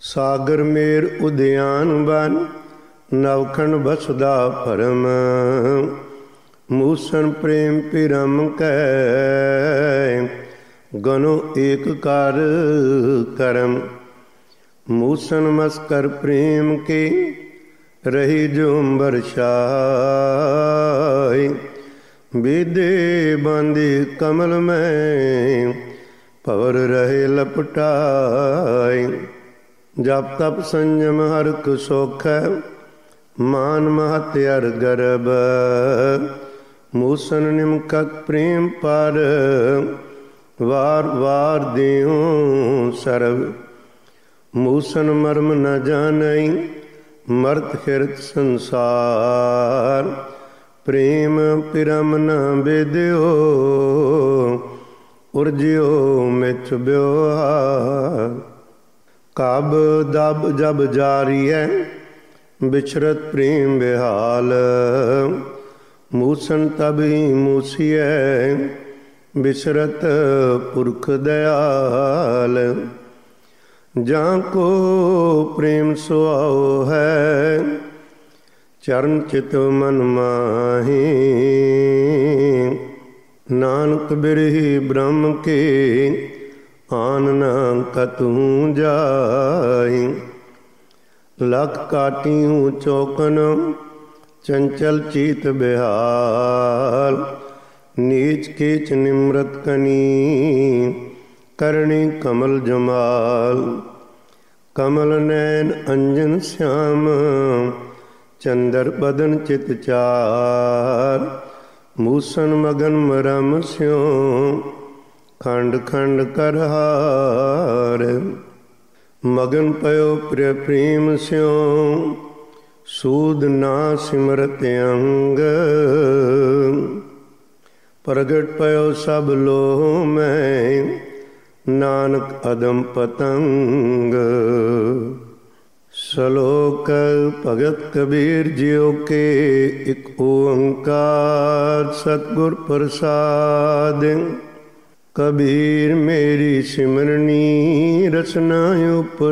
ਸਾਗਰ ਮੇਰ ਉਦਿਆਨ ਬਨ ਨਵਖੰਡ ਬਸਦਾ ਭਰਮ। ਮੂਸਨ ਪ੍ਰੇਮ ਪਿਰਮ ਕੈ ਗਨੋ ਏਕ ਕਰ ਕਰਮ। ਮੂਸਨ ਮਸਕਰ ਪ੍ਰੇਮ ਕੇ ਰਹੀ ਜੁੰਬਰ ਛਾਇ। ਵਿਦੇ ਬਾਂਦੀ ਕਮਲ ਮੈਂ ਭਵਰ ਰਹੇ ਲਪਟਾਏ। ਜਪ ਤਪ ਸੰਜਮ ਹਰਕ ਸੁਖ ਮਾਨ ਮਹਤ ਅਰ ਗਰਬ। ਮੂਸਨ ਨਿਮਕਤ ਪ੍ਰੇਮ ਪਰ ਵਾਰ ਵਾਰ ਦਿਉ ਸਰਬ। ਮੂਸਨ ਮਰਮ ਨ ਜਾਣਈ ਮਰਤ ਹਿਰਤ ਸੰਸਾਰ। ਪ੍ਰੇਮ ਪਿਰਮ ਨ ਬੇਦਿਓ ਉਰਜਿਓ ਮਿਥ ਬਿਵਹਾਰ। ਕਬ ਦਬ ਜਬ ਜਾਰੀਐ ਬਿਛਰਤ ਪ੍ਰੇਮ ਬਿਹਾਲ। ਮੂਸਨ ਤਬ ਹੀ ਮੂਸੀਐ ਬਿਸਰਤ ਪੁਰਖ ਦਇਆਲ। ਜਾਂ ਕੋ ਪ੍ਰੇਮ ਸੁਆਓ ਹੈ ਚਰਨ ਚਿਤ ਮਨ ਮਾਹੀ। ਨਾਨਕ ਬਿਰਹੀ ਬ੍ਰਹਮ ਕੇ ਆਨ ਨ ਕਤਹੂ ਜਾਈ। ਲਖ ਕਾਟਿਉ ਚੌਕਨ ਚੰਚਲ ਚੀਤ ਬਿਹਾਲ। ਨੀਚ ਕੀਚ ਨਿਮਰਤ ਕਨੀ ਕਰਣੀ ਕਮਲ ਜਮਾਲ। ਕਮਲ ਨੈਨ ਅੰਜਨ শ্যাਮ ਚੰਦਰ ਬਦਨ ਚਿਤ ਚਾਰ। ਮੂਸਨ ਮਗਨ ਮਰਮ ਸਿਉ ਖੰਡ ਖੰਡ ਕਰਹਾਰ। ਮਗਨ ਪਇਓ ਪ੍ਰਿਯ ਪ੍ਰੇਮ ਸਿਉ ਸੂਦ ਨਾ ਸਿਮਰਤ ਅੰਗ। ਪ੍ਰਗਟ ਪਇਓ ਸਭ ਲੋਹ ਮੈਂ ਨਾਨਕ ਅਦਮ ਪਤੰਗ। ਸਲੋਕ ਭਗਤ ਕਬੀਰ ਜਿਉ ਕੇ ਇਕ ਓੰਕਾਰ ਸਤਿਗੁਰ ਪ੍ਰਸਾਦਿ। ਕਬੀਰ ਮੇਰੀ ਸਿਮਰਨੀ ਰਸਨਾ ਉਪਰ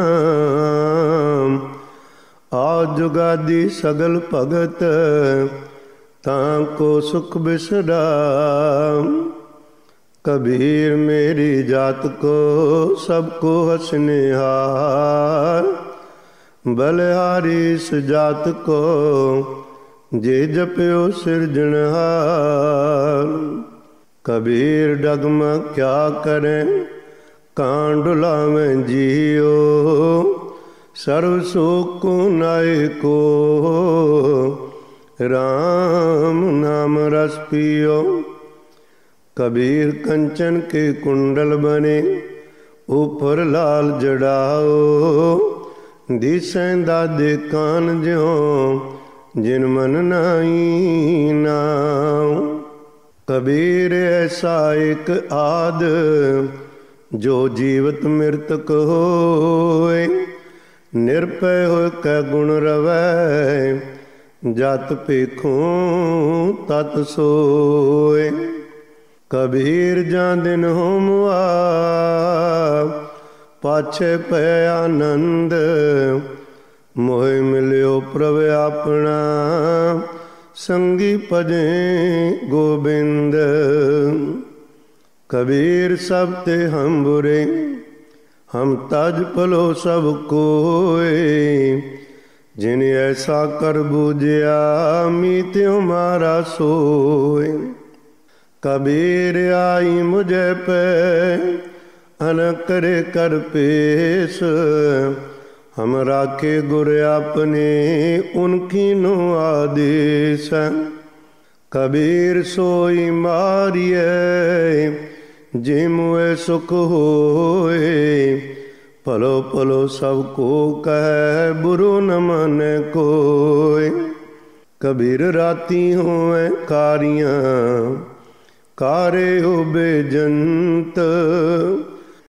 ਰਾਮ। ਆਦਿ ਜੁਗਾਦਿ ਸਗਲ ਭਗਤ ਤਾਂ ਕੋ ਸੁਖ ਬਿਸਰਾਮ। ਕਬੀਰ ਮੇਰੀ ਜਾਤ ਕੋ ਸਭ ਕੋ ਹਸਨਿਹਾਰ। ਬਲਿਹਾਰੀ ਇਸ ਜਾਤ ਕੋ ਜੇ ਜਪਿਓ ਸਿਰਜਣਹਾਰ। ਕਬੀਰ ਡਗਮ ਕਿਆ ਕਰੇ ਕਾਂ ਡੁਲਾਵੇਂ ਜੀਓ। ਸਰਬ ਸੁਖ ਕੋ ਨਾਇ ਕੋ ਰਾਮ ਨਾਮ ਰਸ ਪੀਓ। ਕਬੀਰ ਕੰਚਨ ਕੇ ਕੁੰਡਲ ਬਨੇ ਉਪਰ ਲਾਲ ਜੜਾਓ। ਦਿਸੈ ਦਾਦੇ ਕਾਨ ਜਿਉ ਜਿਨ ਮਨ ਨਾਈ ਨਾਉ। ਕਬੀਰ ਐਸਾ ਇੱਕ ਆਦ ਜੋ ਜੀਵਤ ਮਿਰਤਕ ਹੋਏ। ਨਿਰਭੈ ਹੋਇ ਕੈ ਗੁਣ ਰਵੈ ਜਤ ਭੇਖੋਂ ਤਤ ਸੋਏ। ਕਬੀਰ ਜਾਂ ਦਿਨ ਹੋਮਵਾ ਪਾਛੇ ਪੈ ਆਨੰਦ। ਮੋਹਿ ਮਿਲਿਓ ਪ੍ਰਭ ਆਪਣਾ ਸੰਗੀ ਭਜੇ ਗੋਬਿੰਦ। ਕਬੀਰ ਸਭ ਤੇ ਹਮ ਬੁਰੇ ਹਮ ਤਜ ਭਲੋ ਸਭ ਕੋਇ। ਜਿਨ ਐਸਾ ਕਰ ਬੂਝਿਆ ਮੀਤਿਉ ਮਾਰਾ ਸੋਇ। ਕਬੀਰ ਆਈ ਮੁਝੇ ਪੈ ਅਨ करे कर पेश। हम राखे गुर अपने उनकी नो आदेश। कबीर सोई मारिए जे मुए सुख होए। भलो भलो सब को कह बुरो न माने कोय। कबीर राती होए कारियां कारे हो बेजंत।